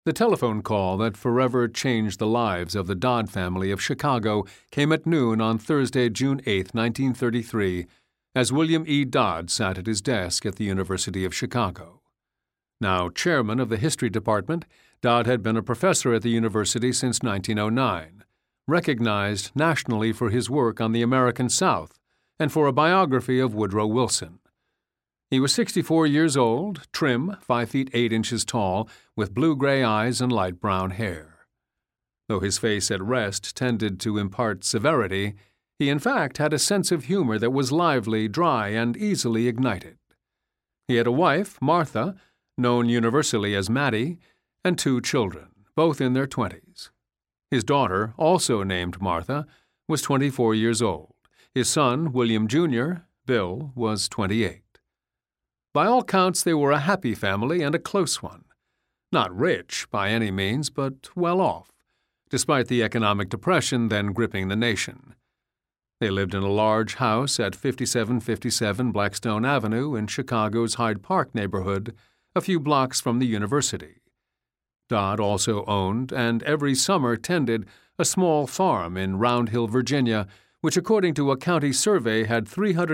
The telephone call that forever changed the lives of the Dodd family of Chicago came at noon on Thursday, June 8, 1933, as William E. Dodd sat at his desk at the University of Chicago. Now chairman of the history department, Dodd had been a professor at the university since 1909, recognized nationally for his work on the American South and for a biography of Woodrow Wilson. He was 64 years old, trim, 5 feet 8 inches tall, with blue-gray eyes and light brown hair. Though his face at rest tended to impart severity, he in fact had a sense of humor that was lively, dry, and easily ignited. He had a wife, Martha, known universally as Mattie, and 2 children, both in their 20s. His daughter, also named Martha, was 24 years old. His son, William Jr., Bill, was 28. By all counts, they were a happy family and a close one. Not rich by any means, but well off, despite the economic depression then gripping the nation. They lived in a large house at 5757 Blackstone Avenue in Chicago's Hyde Park neighborhood, a few blocks from the university. Dodd also owned and every summer tended a small farm in Round Hill, Virginia, which according to a county survey had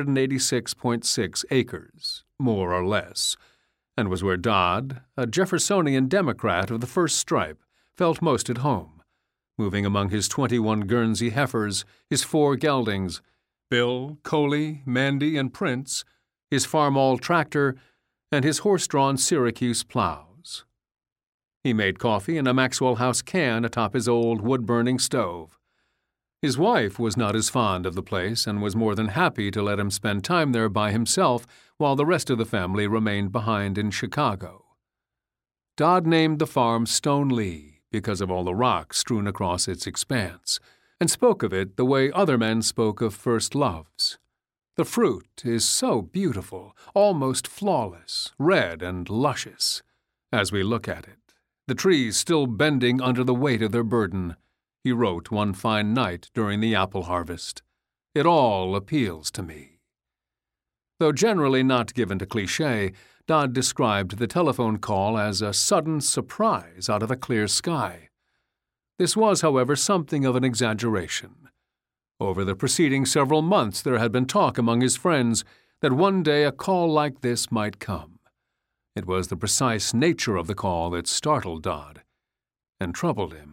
386.6 acres, more or less, and was where Dodd, a Jeffersonian Democrat of the first stripe, felt most at home, moving among his 21 Guernsey heifers, his 4 geldings, Bill, Coley, Mandy, and Prince, his Farmall tractor, and his horse-drawn Syracuse plows. He made coffee in a Maxwell House can atop his old wood-burning stove. His wife was not as fond of the place and was more than happy to let him spend time there by himself while the rest of the family remained behind in Chicago. Dodd named the farm Stone Lee because of all the rocks strewn across its expanse, and spoke of it the way other men spoke of first loves. The fruit is so beautiful, almost flawless, red and luscious, as we look at it, the trees still bending under the weight of their burden, he wrote one fine night during the apple harvest. It all appeals to me. Though generally not given to cliché, Dodd described the telephone call as a sudden surprise out of a clear sky. This was, however, something of an exaggeration. Over the preceding several months there had been talk among his friends that one day a call like this might come. It was the precise nature of the call that startled Dodd and troubled him.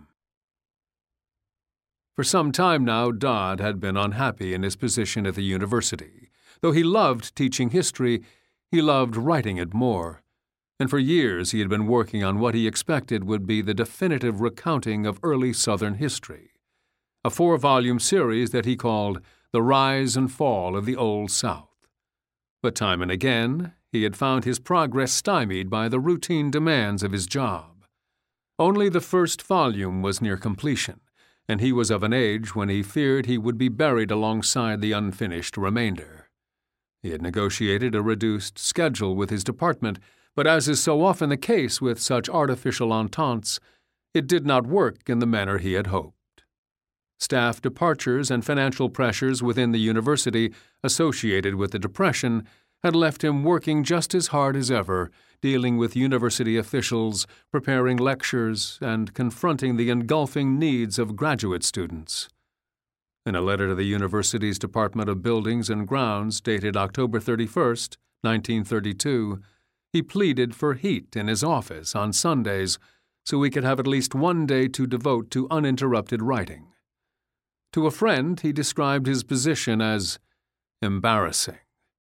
For some time now, Dodd had been unhappy in his position at the university. Though he loved teaching history, he loved writing it more, and for years he had been working on what he expected would be the definitive recounting of early Southern history, a 4-volume series that he called The Rise and Fall of the Old South. But time and again, he had found his progress stymied by the routine demands of his job. Only the first volume was near completion, and he was of an age when he feared he would be buried alongside the unfinished remainder. He had negotiated a reduced schedule with his department, but as is so often the case with such artificial ententes, it did not work in the manner he had hoped. Staff departures and financial pressures within the university associated with the Depression had left him working just as hard as ever, dealing with university officials, preparing lectures, and confronting the engulfing needs of graduate students. In a letter to the university's Department of Buildings and Grounds dated October 31, 1932, he pleaded for heat in his office on Sundays so he could have at least one day to devote to uninterrupted writing. To a friend, he described his position as embarrassing.